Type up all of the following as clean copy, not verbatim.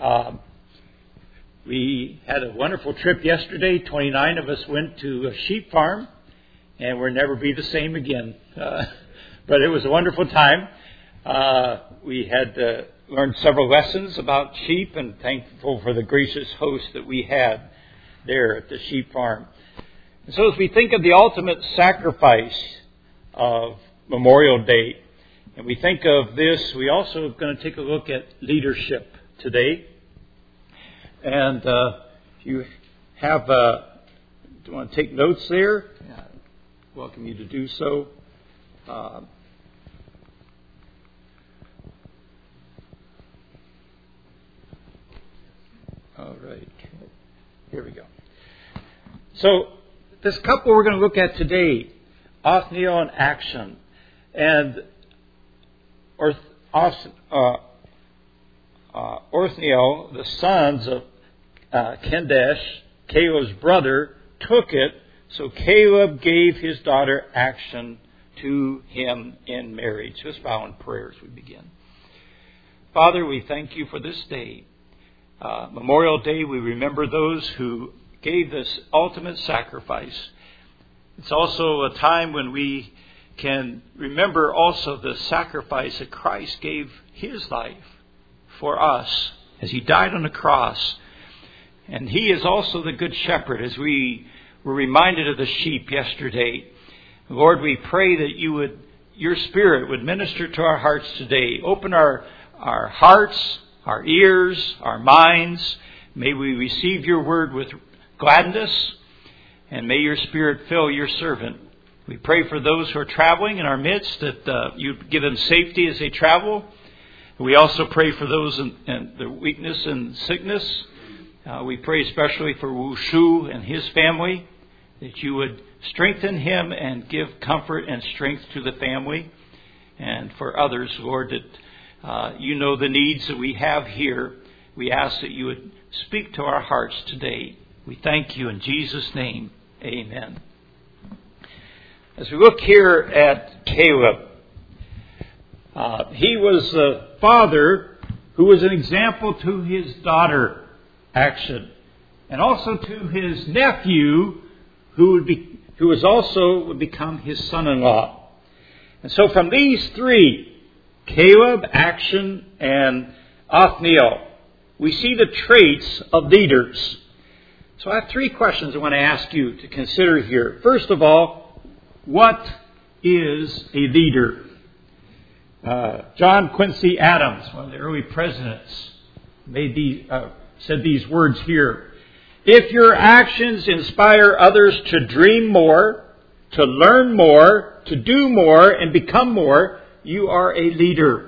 We had a wonderful trip yesterday. 29 of us went to a sheep farm, and we'll never be the same again. But it was a wonderful time. We had learned several lessons about sheep, and thankful for the gracious host that we had there at the sheep farm. And so as we think of the ultimate sacrifice of Memorial Day, and we think of this, we also are going to take a look at leadership today. And if you have, do you want to take notes there? I welcome you to do so. All right. Here we go. So this couple we're going to look at today, Othniel and Action. And Othniel, the sons of Kendesh, Caleb's brother, took it, so Caleb gave his daughter Action to him in marriage. Let's bow in prayer as we begin. Father, we thank you for this day. Memorial Day, we remember those who gave this ultimate sacrifice. It's also a time when we can remember also the sacrifice that Christ gave his life for us as he died on the cross. And he is also the good shepherd, as we were reminded of the sheep yesterday. Lord, we pray that your Spirit would minister to our hearts today. Open our hearts, our ears, our minds. May we receive your word with gladness, and may your Spirit fill your servant. We pray for those who are traveling in our midst, that you give them safety as they travel. We also pray for those in their weakness and sickness. We pray especially for Wu Shu and his family, that you would strengthen him and give comfort and strength to the family. And for others, Lord, that you know the needs that we have here. We ask that you would speak to our hearts today. We thank you in Jesus' name. Amen. As we look here at Caleb, he was the father who was an example to his daughter, Action, and also to his nephew, who would become his son-in-law. And so from these three, Caleb, Action, and Othniel, we see the traits of leaders. So I have three questions I want to ask you to consider here. First of all, what is a leader? John Quincy Adams, one of the early presidents, said these words here. If your actions inspire others to dream more, to learn more, to do more, and become more, you are a leader.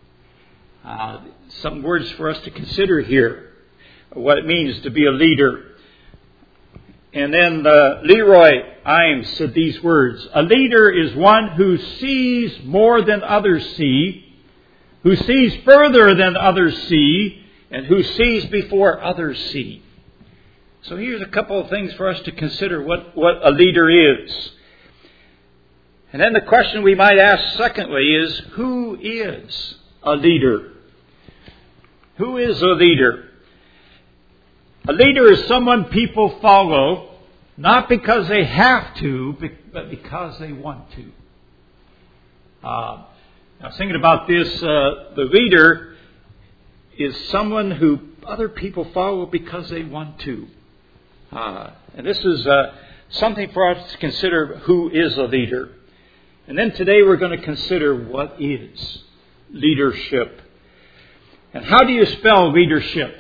Some words for us to consider here, what it means to be a leader. And then Leroy Imes said these words. A leader is one who sees more than others see, who sees further than others see, and who sees before others see. So here's a couple of things for us to consider what a leader is. And then the question we might ask secondly is, who is a leader? Who is a leader? A leader is someone people follow, not because they have to, but because they want to. I was thinking about this. The leader is someone who other people follow because they want to. And this is something for us to consider, who is a leader. And then today we're going to consider what is leadership. And how do you spell leadership?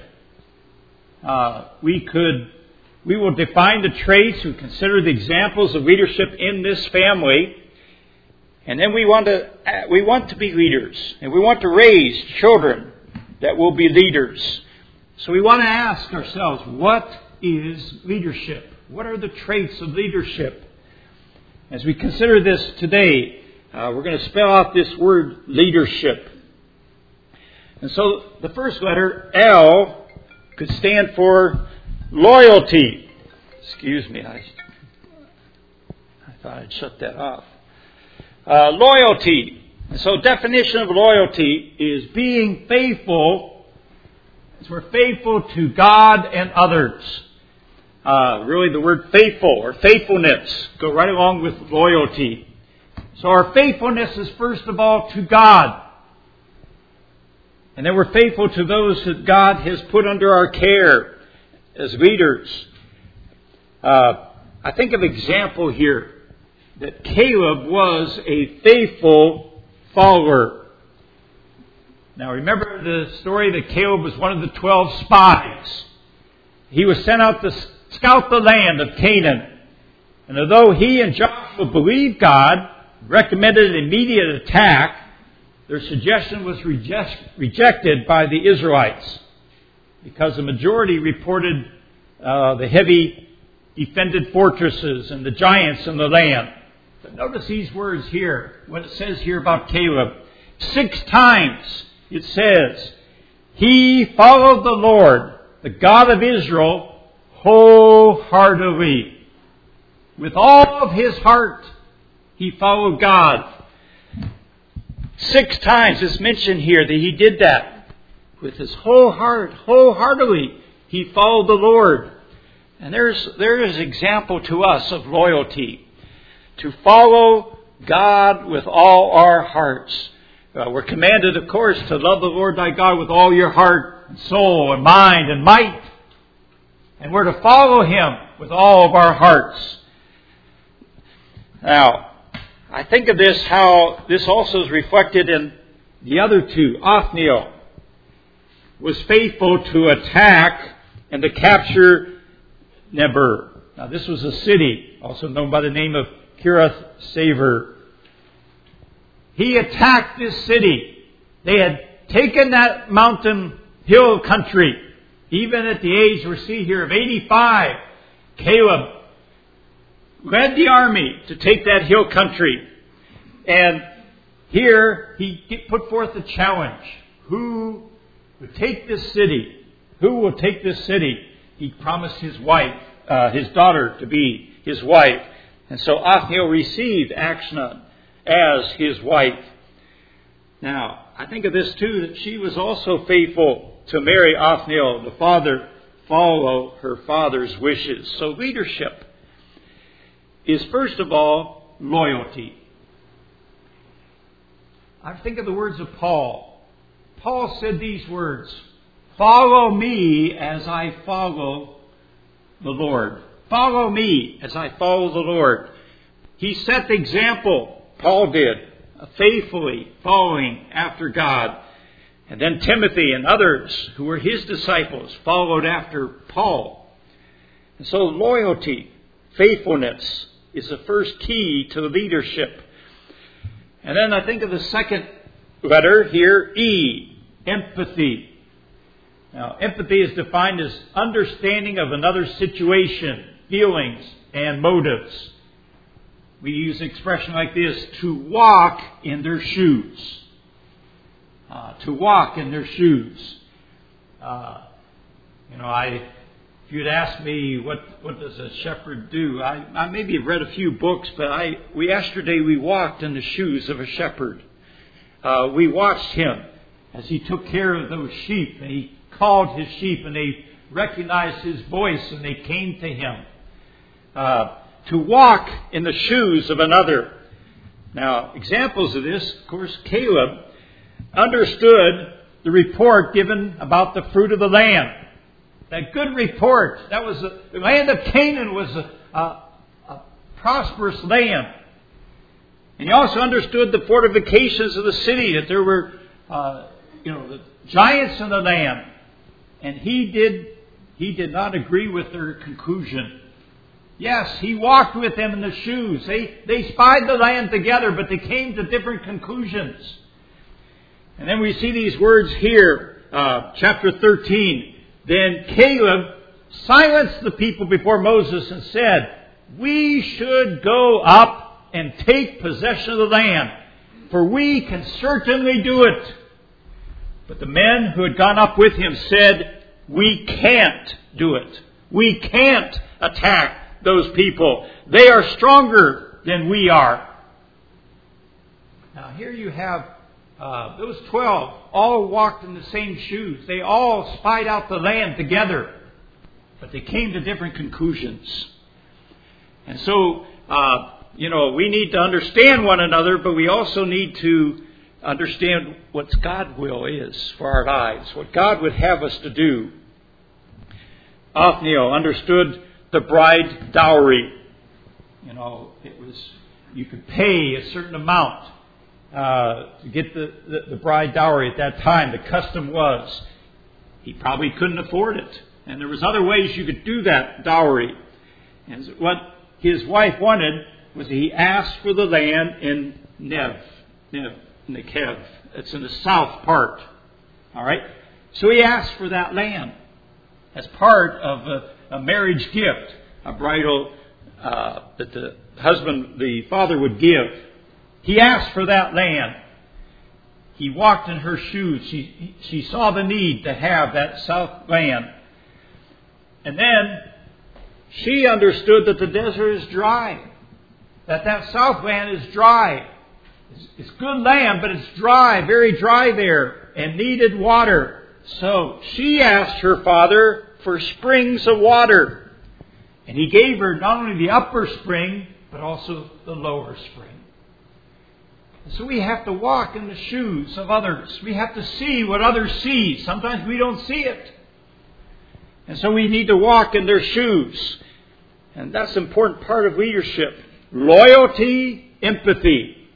We will define the traits, we consider the examples of leadership in this family. And then we want to be leaders. And we want to raise children that will be leaders. So we want to ask ourselves, what is leadership? What are the traits of leadership? As we consider this today, we're going to spell out this word leadership. And so the first letter, L, could stand for loyalty. Excuse me, I thought I'd shut that off. Loyalty. And so definition of loyalty is being faithful, So we're faithful to God and others. Really the word faithful or faithfulness go right along with loyalty. So our faithfulness is first of all to God. And then we're faithful to those that God has put under our care as leaders. I think of example here that Caleb was a faithful follower. Now remember the story that Caleb was one of the 12 spies. He was sent out to scout the land of Canaan. And although he and Joshua believed God, recommended an immediate attack, their suggestion was rejected by the Israelites because the majority reported the heavy defended fortresses and the giants in the land. But notice these words here, what it says here about Caleb. 6 times it says, he followed the Lord, the God of Israel, wholeheartedly. With all of his heart, he followed God. 6 times it's mentioned here that he did that. With his whole heart, wholeheartedly, he followed the Lord. And there is example to us of loyalty. To follow God with all our hearts. We're commanded, of course, to love the Lord thy God with all your heart and soul and mind and might. And we're to follow him with all of our hearts. Now, I think of this, how this also is reflected in the other 2. Othniel was faithful to attack and to capture Neber. Now, this was a city, also known by the name of Kiriath-Sefer. He attacked this city. They had taken that mountain hill country. Even at the age we see here of 85, Caleb led the army to take that hill country. And here he put forth a challenge. Who would take this city? Who will take this city? He promised his wife, his daughter, to be his wife. And so Othniel received Achsah as his wife. Now, I think of this too, that she was also faithful to marry Othniel, the father, follow her father's wishes. So leadership is first of all loyalty. I think of the words of Paul. Paul said these words, follow me as I follow the Lord. Follow me as I follow the Lord. He set the example, Paul did, faithfully following after God. And then Timothy and others who were his disciples followed after Paul. And so loyalty, faithfulness is the first key to leadership. And then I think of the second letter here, E, empathy. Now, empathy is defined as understanding of another's situation, feelings, and motives. We use an expression like this, to walk in their shoes. To walk in their shoes. If you'd asked me what does a shepherd do, I maybe have read a few books, but yesterday we walked in the shoes of a shepherd. We watched him as he took care of those sheep, and he called his sheep, and they recognized his voice, and they came to him. To walk in the shoes of another. Now, examples of this, of course, Caleb understood the report given about the fruit of the land. That good report. That was the land of Canaan was a prosperous land. And he also understood the fortifications of the city, that there were the giants in the land. And he did not agree with their conclusion. Yes, he walked with them in the shoes. They spied the land together, but they came to different conclusions. And then we see these words here, chapter 13. Then Caleb silenced the people before Moses and said, we should go up and take possession of the land, for we can certainly do it. But the men who had gone up with him said, we can't do it. We can't attack those people. They are stronger than we are. Now here you have those 12 all walked in the same shoes. They all spied out the land together. But they came to different conclusions. And so, we need to understand one another, but we also need to understand what God's will is for our lives, what God would have us to do. Othniel understood the bride dowry. You could pay a certain amount to get the bride dowry at that time. The custom was he probably couldn't afford it. And there was other ways you could do that dowry. And what his wife wanted was he asked for the land in Negev. It's in the south part. All right? So he asked for that land as part of a marriage gift, a bridal that the father would give. He asked for that land. He walked in her shoes. She saw the need to have that south land. And then she understood that the desert is dry. That south land is dry. It's good land, but it's dry, very dry there, and needed water. So she asked her father for springs of water. And he gave her not only the upper spring, but also the lower spring. So we have to walk in the shoes of others. We have to see what others see. Sometimes we don't see it. And so we need to walk in their shoes. And that's an important part of leadership. Loyalty, empathy.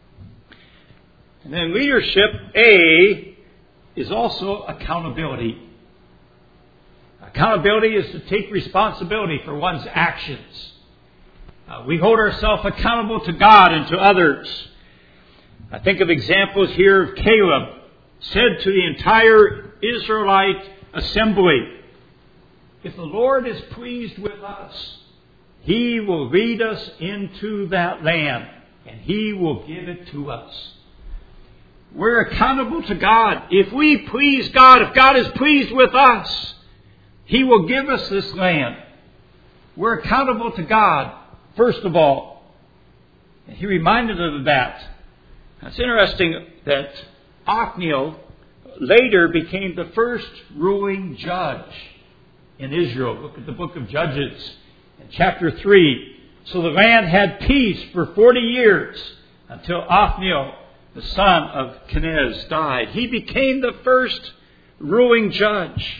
And then leadership, A, is also accountability. Accountability is to take responsibility for one's actions. We hold ourselves accountable to God and to others. I think of examples here of Caleb said to the entire Israelite assembly, if the Lord is pleased with us, He will lead us into that land and He will give it to us. We're accountable to God. If we please God, if God is pleased with us, He will give us this land. We're accountable to God, first of all. And He reminded us of that. It's interesting that Othniel later became the first ruling judge in Israel. Look at the book of Judges in chapter 3. So the land had peace for 40 years until Othniel, the son of Kenaz, died. He became the first ruling judge.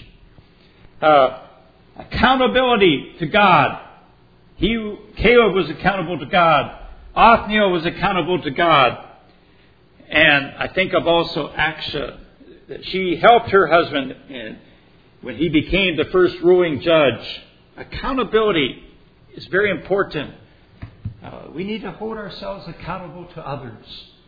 Accountability to God. Caleb was accountable to God. Othniel was accountable to God. And I think of also Aksha, that she helped her husband when he became the first ruling judge. Accountability is very important. We need to hold ourselves accountable to others.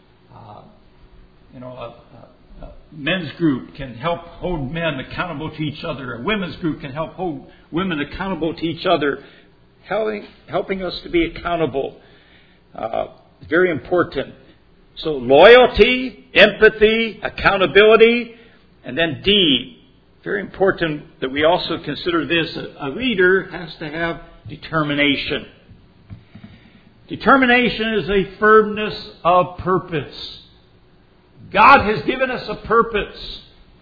A men's group can help hold men accountable to each other. A women's group can help hold women accountable to each other. Helping us to be accountable is very important. So loyalty, empathy, accountability, and then D, very important that we also consider this. A leader has to have determination. Determination is a firmness of purpose. God has given us a purpose.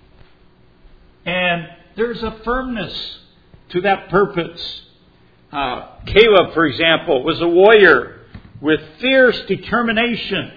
And there's a firmness to that purpose. Caleb, for example, was a warrior with fierce determination.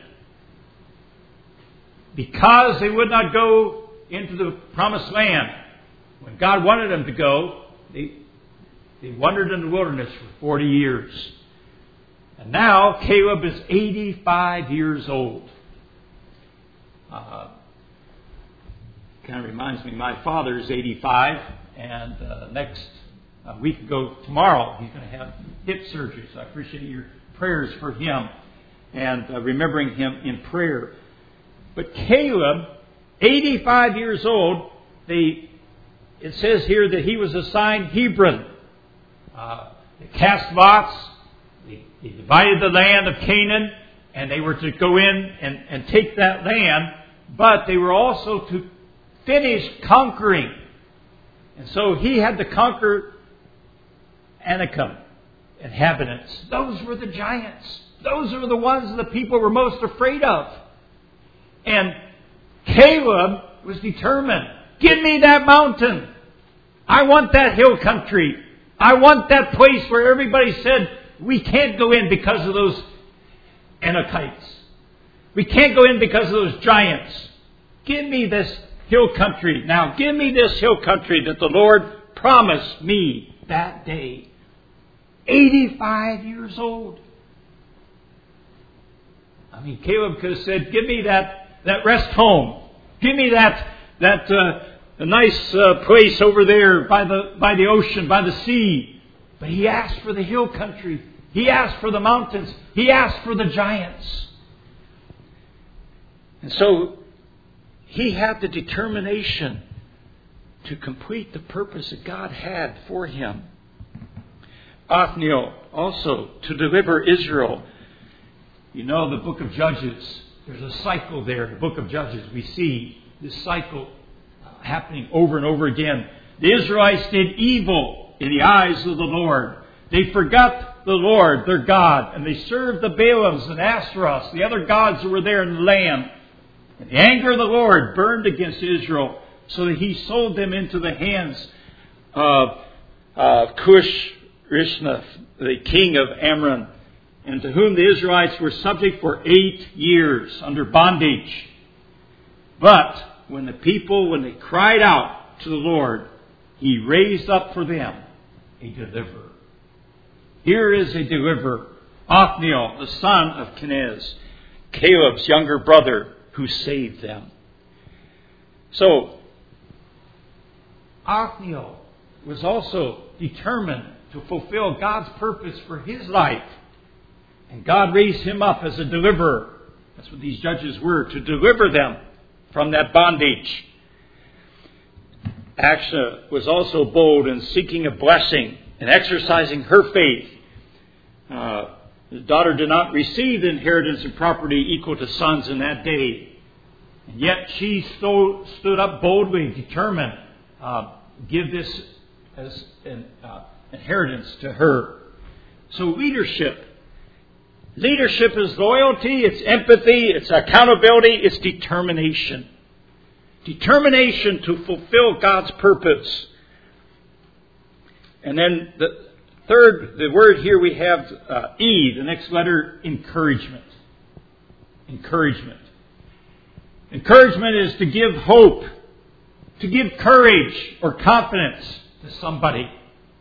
Because they would not go into the promised land when God wanted them to go, they wandered in the wilderness for 40 years. And now Caleb is 85 years old. Kind of reminds me, my father is 85, and next week ago tomorrow, he's going to have hip surgery. So I appreciate your prayers for him and remembering him in prayer. But Caleb, 85 years old, it says here that he was assigned Hebron. They cast lots. They divided the land of Canaan, and they were to go in and take that land. But they were also to finish conquering. And so he had to conquer Anakim, inhabitants. Those were the giants. Those are the ones the people were most afraid of. And Caleb was determined. Give me that mountain. I want that hill country. I want that place where everybody said, we can't go in because of those Anakites. We can't go in because of those giants. Give me this hill country. Now, give me this hill country that the Lord promised me that day. 85 years old. I mean, Caleb could have said, give me that rest home. Give me that nice place over there by the ocean, by the sea. But he asked for the hill country. He asked for the mountains. He asked for the giants. And so he had the determination to complete the purpose that God had for him. Othniel also to deliver Israel. You know the book of Judges. There's a cycle there. The book of Judges. We see this cycle happening over and over again. The Israelites did evil in the eyes of the Lord. They forgot the Lord, their God, and they served the Baalams and Asherahs, the other gods that were there in the land. And the anger of the Lord burned against Israel, so that he sold them into the hands of Cush-Rishnah, the king of Amram, and to whom the Israelites were subject for 8 years under bondage. But when they cried out to the Lord, he raised up for them a deliverer. Here is a deliverer, Othniel, the son of Kenaz, Caleb's younger brother, who saved them. So, Othniel was also determined to fulfill God's purpose for his life. And God raised him up as a deliverer. That's what these judges were, to deliver them from that bondage. Akshah was also bold in seeking a blessing and exercising her faith. His daughter did not receive the inheritance and property equal to sons in that day. And yet she stood up boldly, determined, give this as an inheritance to her. So leadership. Leadership is loyalty, it's empathy, it's accountability, it's determination. Determination to fulfill God's purpose. And then the word here we have E, the next letter, encouragement. Encouragement. Encouragement is to give hope, to give courage or confidence to somebody.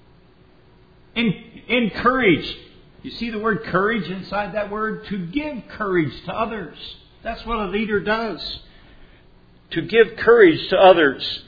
Encourage. You see the word courage inside that word? To give courage to others. That's what a leader does. To give courage to others.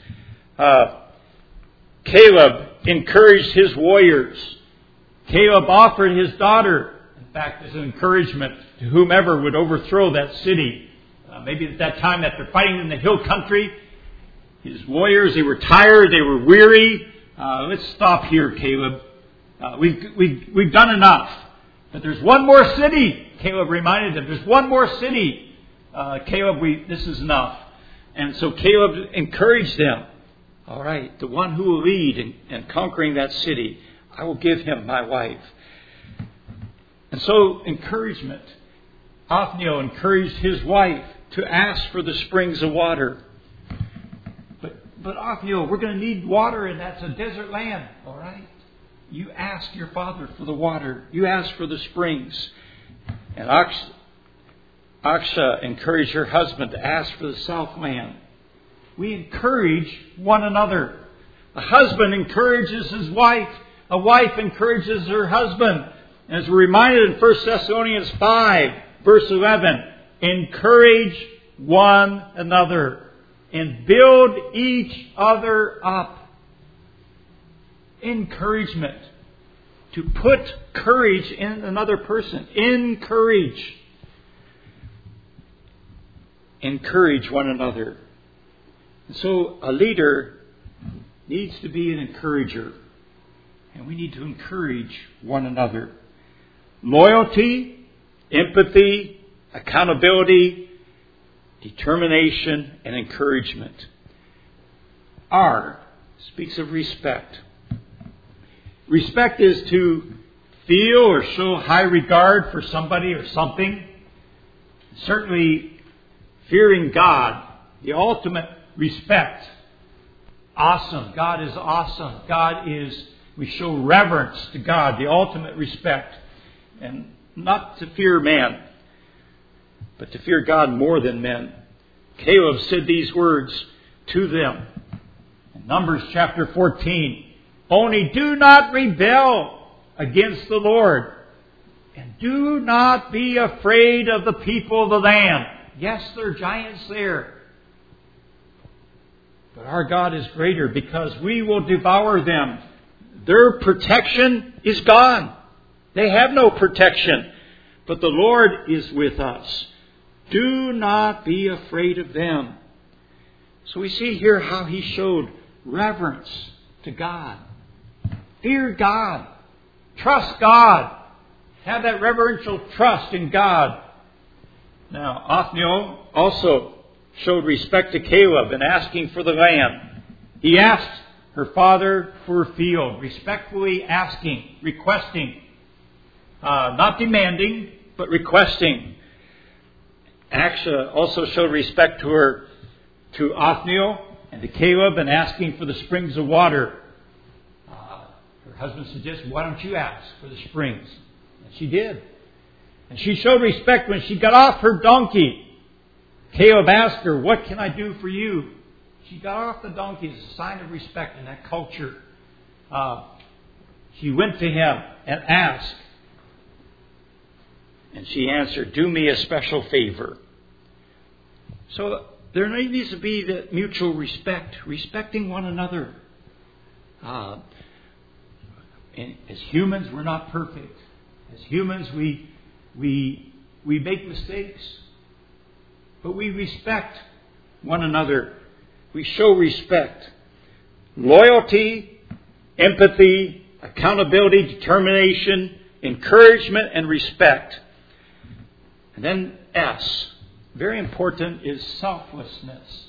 Caleb encouraged his warriors. Caleb offered his daughter, in fact, as an encouragement to whomever would overthrow that city. Maybe at that time that they're fighting in the hill country, his warriors, they were tired, they were weary. Let's stop here, Caleb. We've done enough. But there's one more city, Caleb reminded them. There's one more city. Caleb, this is enough. And so Caleb encouraged them. All right, the one who will lead in conquering that city, I will give him my wife. And so encouragement. Othniel encouraged his wife to ask for the springs of water. But Othniel, we're going to need water, and that's a desert land. All right. You ask your father for the water. You ask for the springs. And Akshah encouraged her husband to ask for the southland. We encourage one another. A husband encourages his wife. A wife encourages her husband. As we're reminded in 1 Thessalonians 5, verse 11, encourage one another and build each other up. Encouragement. To put courage in another person. Encourage. Encourage one another. And so a leader needs to be an encourager. And we need to encourage one another. Loyalty, empathy, accountability, determination, and encouragement. R speaks of respect. Respect is to feel or show high regard for somebody or something. Certainly, fearing God The ultimate respect. Awesome. God is awesome. We show reverence to God, the ultimate respect. And not to fear man, but to fear God more than men. Caleb said these words to them. In Numbers chapter 14. Only do not rebel against the Lord. And do not be afraid of the people of the land. Yes, there are giants there. But our God is greater because we will devour them. Their protection is gone. They have no protection. But the Lord is with us. Do not be afraid of them. So we see here how he showed reverence to God. Fear God. Trust God. Have that reverential trust in God. Now, Othniel also showed respect to Caleb in asking for the land. He asked her father for a field, respectfully asking, requesting, not demanding, but requesting. Aksha also showed respect to Othniel and to Caleb in asking for the springs of water. Her husband suggested, why don't you ask for the springs? And she did. And she showed respect when she got off her donkey. Caleb asked her, what can I do for you? She got off the donkey as a sign of respect in that culture. She went to him and asked. And she answered, do me a special favor. So there needs to be that mutual respect, respecting one another. And as humans, we're not perfect. As humans, we make mistakes. But we respect one another. We show respect. Loyalty, empathy, accountability, determination, encouragement, and respect. And then S, very important, is selflessness.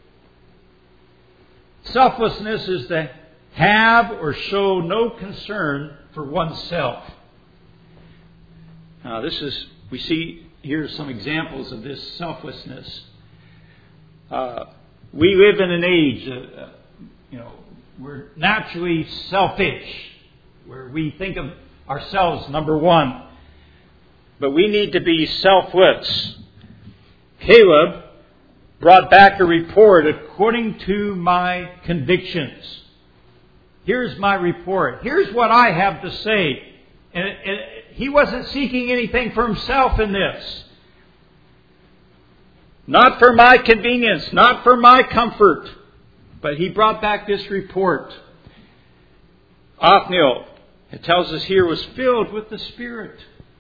Selflessness is to have or show no concern for oneself. Now we see here some examples of this selflessness. We live in an age, we're naturally selfish, where we think of ourselves, number one. But we need to be selfless. Caleb brought back a report according to my convictions. Here's my report. Here's what I have to say. And he wasn't seeking anything for himself in this. Not for my convenience, not for my comfort. But he brought back this report. Othniel, it tells us here, was filled with the Spirit.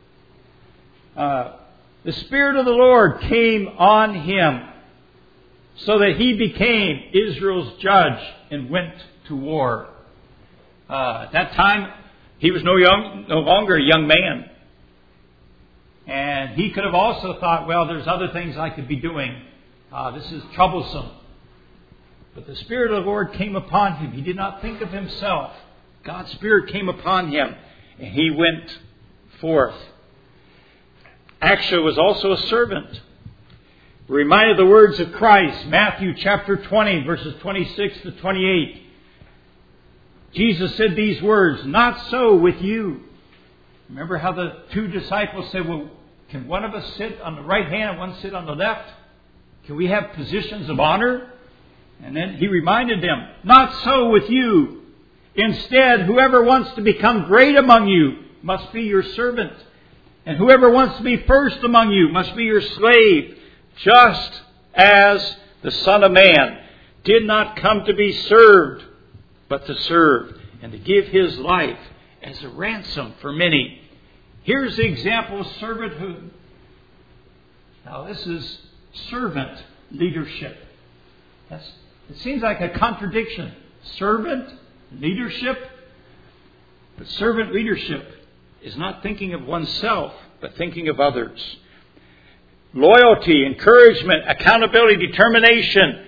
The Spirit of the Lord came on him so that he became Israel's judge and went to war. At that time, he was no longer a young man. And he could have also thought, well, there's other things I could be doing. This is troublesome. But the Spirit of the Lord came upon him. He did not think of himself. God's Spirit came upon him, and he went forth. Aksha was also a servant. We're reminded of the words of Christ, Matthew chapter 20, verses 26 to 28. Jesus said these words, not so with you. Remember how the two disciples said, well, can one of us sit on the right hand and one sit on the left? Can we have positions of honor? And then he reminded them, not so with you. Instead, whoever wants to become great among you must be your servant. And whoever wants to be first among you must be your slave, just as the Son of Man did not come to be served, but to serve and to give his life as a ransom for many. Here's the example of servanthood. Now this is servant leadership. It seems like a contradiction. Servant leadership, but servant leadership is not thinking of oneself, but thinking of others. Loyalty, encouragement, accountability, determination,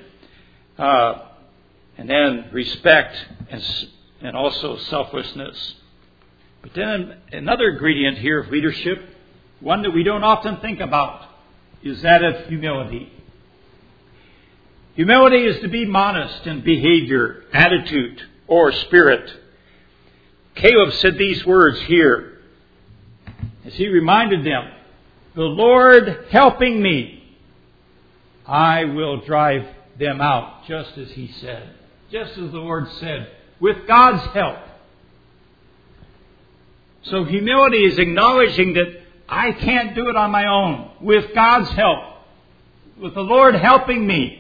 and then respect and also selflessness. But then another ingredient here of leadership, one that we don't often think about, is that of humility. Humility is to be modest in behavior, attitude, or spirit. Caleb said these words here as he reminded them, "The Lord helping me, I will drive them out," just as he said, just as the Lord said, with God's help. So humility is acknowledging that I can't do it on my own. With God's help, with the Lord helping me.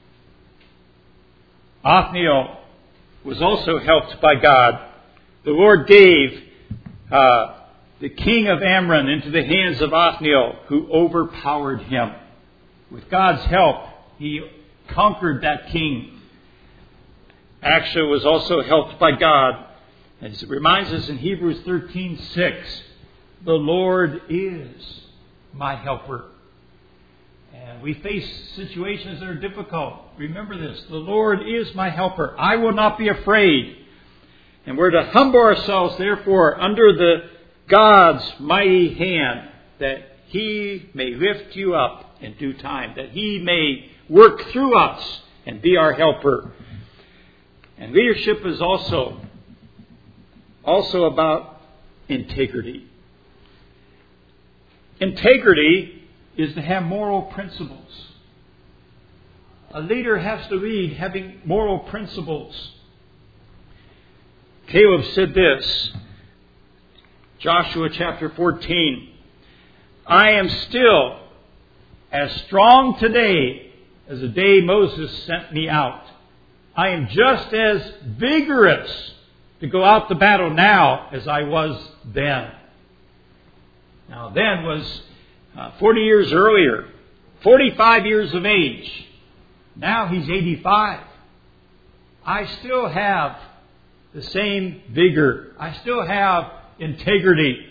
Othniel was also helped by God. The Lord gave the king of Ammon into the hands of Othniel, who overpowered him. With God's help, he conquered that king. Achsah was also helped by God. As it reminds us in Hebrews 13:6, the Lord is my helper. And we face situations that are difficult. Remember this, the Lord is my helper. I will not be afraid. And we're to humble ourselves, therefore, under the God's mighty hand, that He may lift you up in due time, that He may work through us and be our helper. And leadership is also about integrity. Integrity is to have moral principles. A leader has to lead having moral principles. Caleb said this, Joshua chapter 14, "I am still as strong today as the day Moses sent me out. I am just as vigorous to go out to battle now as I was then." Now then was 40 years earlier, 45 years of age. Now he's 85. I still have the same vigor. I still have integrity.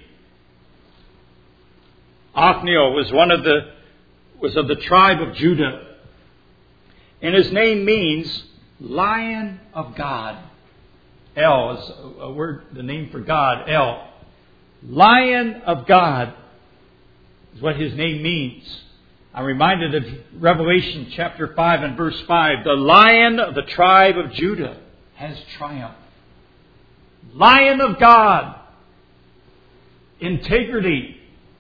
Othniel was of the tribe of Judah. And his name means Lion of God. El is a word, the name for God, El. Lion of God is what his name means. I'm reminded of Revelation chapter 5 and verse 5. The Lion of the tribe of Judah has triumphed. Lion of God. Integrity.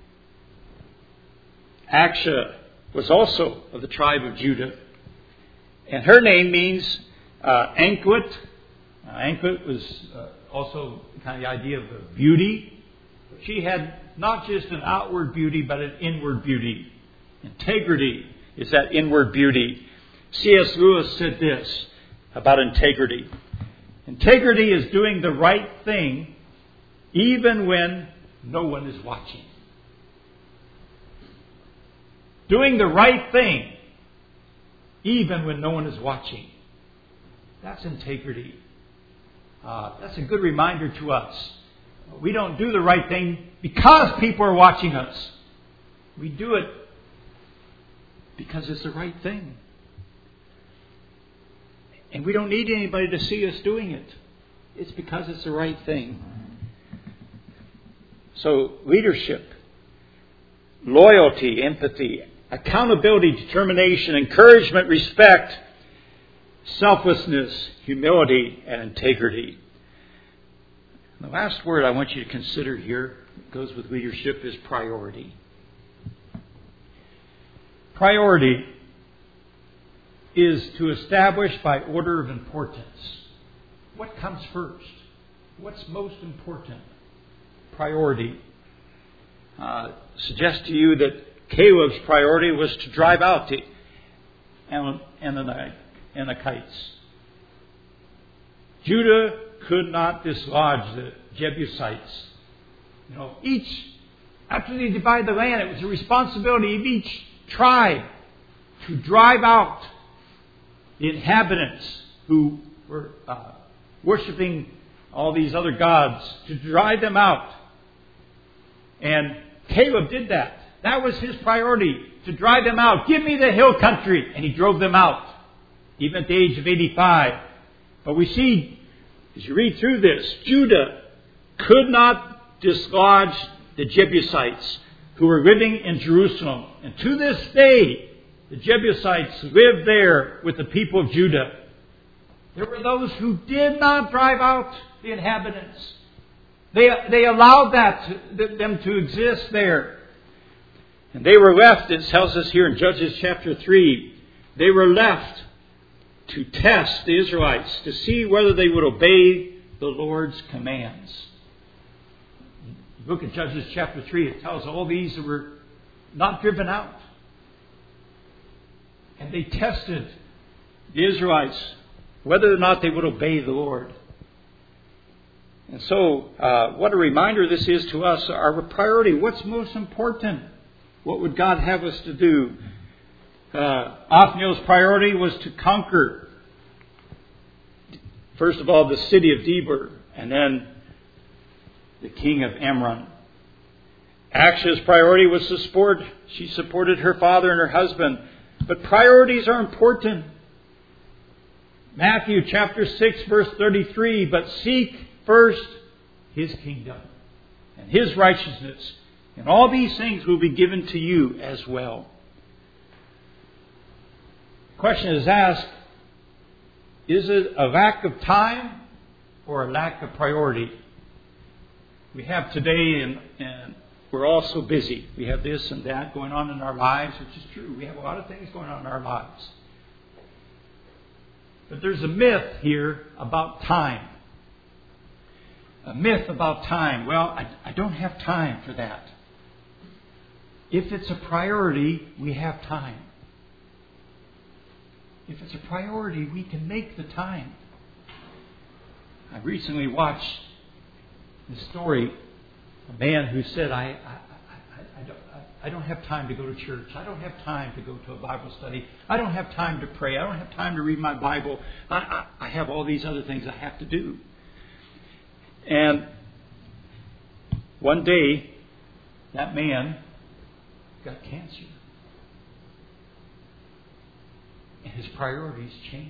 Achsah was also of the tribe of Judah. And her name means anklet. Anklet was also kind of the idea of beauty. She had not just an outward beauty, but an inward beauty. Integrity is that inward beauty. C.S. Lewis said this about integrity. Integrity is doing the right thing even when no one is watching. Doing the right thing even when no one is watching. That's integrity. That's a good reminder to us. We don't do the right thing because people are watching us. We do it because it's the right thing. And we don't need anybody to see us doing it. It's because it's the right thing. So leadership, loyalty, empathy, accountability, determination, encouragement, respect, selflessness, humility, and integrity. The last word I want you to consider here, that goes with leadership, is priority. Priority is to establish by order of importance. What comes first? What's most important? Priority. Suggest to you that Caleb's priority was to drive out the Anakites. Judah could not dislodge the Jebusites. After they divided the land, it was the responsibility of each tribe to drive out the inhabitants who were worshiping all these other gods, to drive them out. And Caleb did that. That was his priority, to drive them out. Give me the hill country. And he drove them out, even at the age of 85. But we see, as you read through this, Judah could not dislodge the Jebusites who were living in Jerusalem. And to this day, The Jebusites lived there with the people of Judah. There were those who did not drive out the inhabitants. They allowed them to exist there. And they were left, it tells us here in Judges chapter 3, they were left to test the Israelites, to see whether they would obey the Lord's commands. Look at Judges chapter 3, it tells all these that were not driven out. And they tested the Israelites whether or not they would obey the Lord. And so, what a reminder this is to us. Our priority, what's most important? What would God have us to do? Othniel's priority was to conquer, first of all, the city of Debir, and then the king of Amram. Aksha's priority was to support. She supported her father and her husband. But priorities are important. Matthew chapter 6, verse 33, but seek first His kingdom and His righteousness, and all these things will be given to you as well. The question is asked, is it a lack of time or a lack of priority? We have today, and we're all so busy. We have this and that going on in our lives, which is true. We have a lot of things going on in our lives. But there's a myth here about time. A myth about time. Well, I don't have time for that. If it's a priority, we have time. If it's a priority, we can make the time. I recently watched the story, a man who said, I don't have time to go to church. I don't have time to go to a Bible study. I don't have time to pray. I don't have time to read my Bible. I have all these other things I have to do. And one day, that man got cancer. And his priorities changed.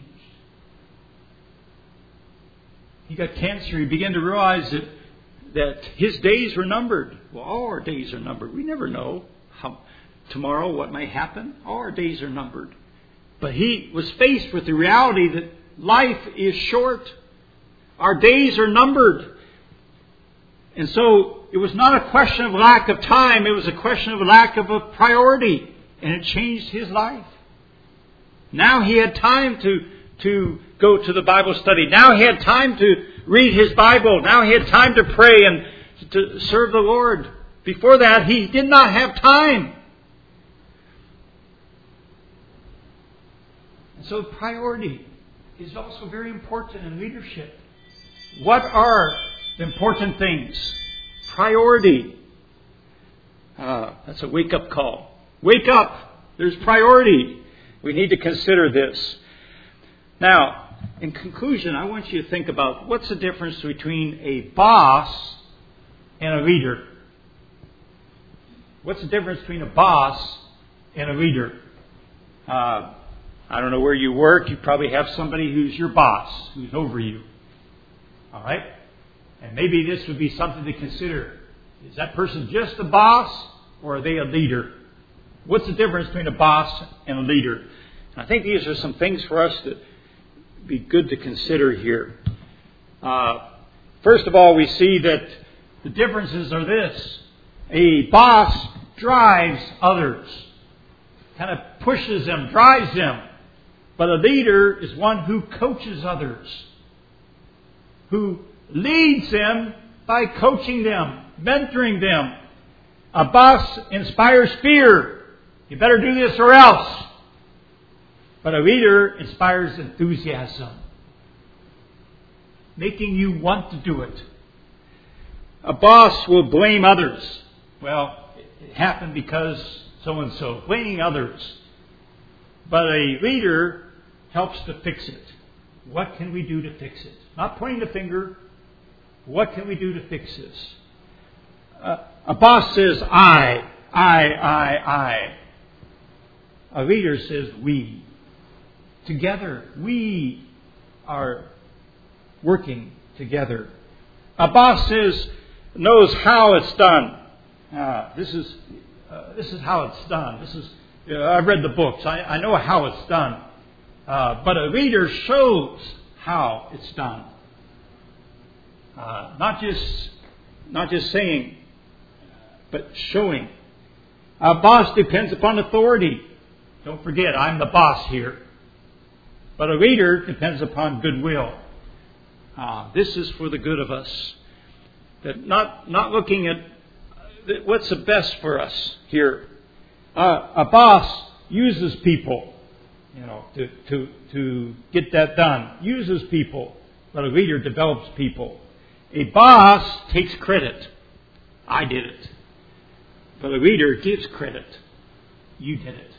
He got cancer. He began to realize that his days were numbered. Well, all our days are numbered. We never know tomorrow what may happen. All our days are numbered. But he was faced with the reality that life is short. Our days are numbered. And so it was not a question of lack of time. It was a question of lack of a priority. And it changed his life. Now he had time to go to the Bible study. Now he had time to read his Bible. Now he had time to pray and to serve the Lord. Before that, he did not have time. And so priority is also very important in leadership. What are the important things? Priority. That's a wake-up call. Wake up. There's priority. We need to consider this. Now, in conclusion, I want you to think about what's the difference between a boss and a leader. What's the difference between a boss and a leader? I don't know where you work. You probably have somebody who's your boss, who's over you. All right? And maybe this would be something to consider. Is that person just a boss or are they a leader? What's the difference between a boss and a leader? And I think these are some things for us to be good to consider here. First of all, we see that the differences are this. A boss drives others, kind of pushes them, drives them. But a leader is one who coaches others, who leads them by coaching them, mentoring them. A boss inspires fear. You better do this or else. But a leader inspires enthusiasm, making you want to do it. A boss will blame others. Well, it happened because so-and-so. Blaming others. But a leader helps to fix it. What can we do to fix it? Not pointing the finger. What can we do to fix this? A boss says, I. A leader says, we. Together, we are working together. A boss knows how it's done. This is how it's done. I've read the books. I know how it's done. But a leader shows how it's done. Not just saying, but showing. A boss depends upon authority. Don't forget, I'm the boss here. But a leader depends upon goodwill. This is for the good of us. That not looking at what's the best for us here. A boss uses people, to get that done. Uses people, but a leader develops people. A boss takes credit. I did it. But a leader gives credit. You did it.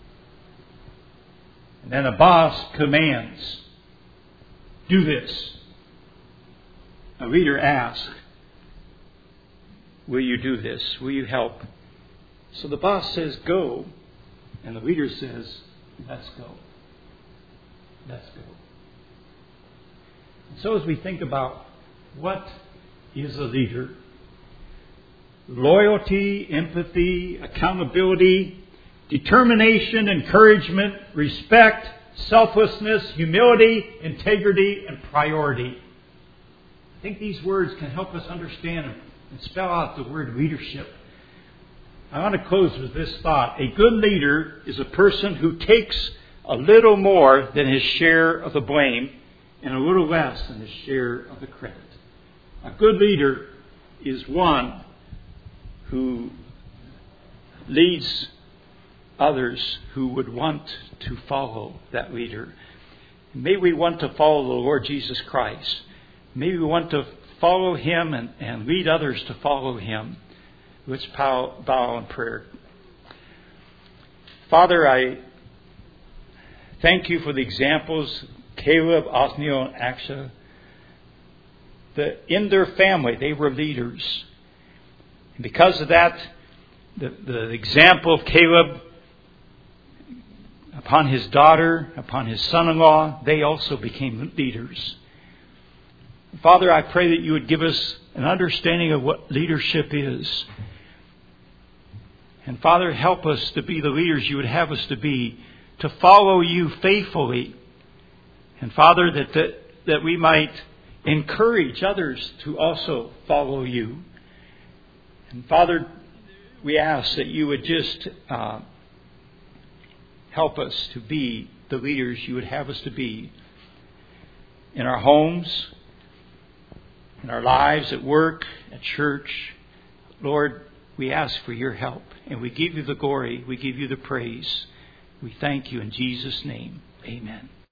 And then a boss commands. Do this. A leader asks, will you do this? Will you help? So the boss says, go. And the leader says, let's go. Let's go. And so as we think about what is a leader, loyalty, empathy, accountability, determination, encouragement, respect, selflessness, humility, integrity, and priority. I think these words can help us understand and spell out the word leadership. I want to close with this thought. A good leader is a person who takes a little more than his share of the blame and a little less than his share of the credit. A good leader is one who leads others who would want to follow that leader. May we want to follow the Lord Jesus Christ. May we want to follow Him and lead others to follow Him. Let's bow in prayer. Father, I thank you for the examples, Caleb, Othniel, and Achsah. That in their family, they were leaders. And because of that, the example of Caleb upon his daughter, upon his son-in-law, they also became leaders. Father, I pray that you would give us an understanding of what leadership is. And Father, help us to be the leaders you would have us to be, to follow you faithfully. And Father, that we might encourage others to also follow you. And Father, we ask that you would just help us to be the leaders you would have us to be in our homes, in our lives, at work, at church. Lord, we ask for your help, and we give you the glory, we give you the praise. We thank you in Jesus' name. Amen.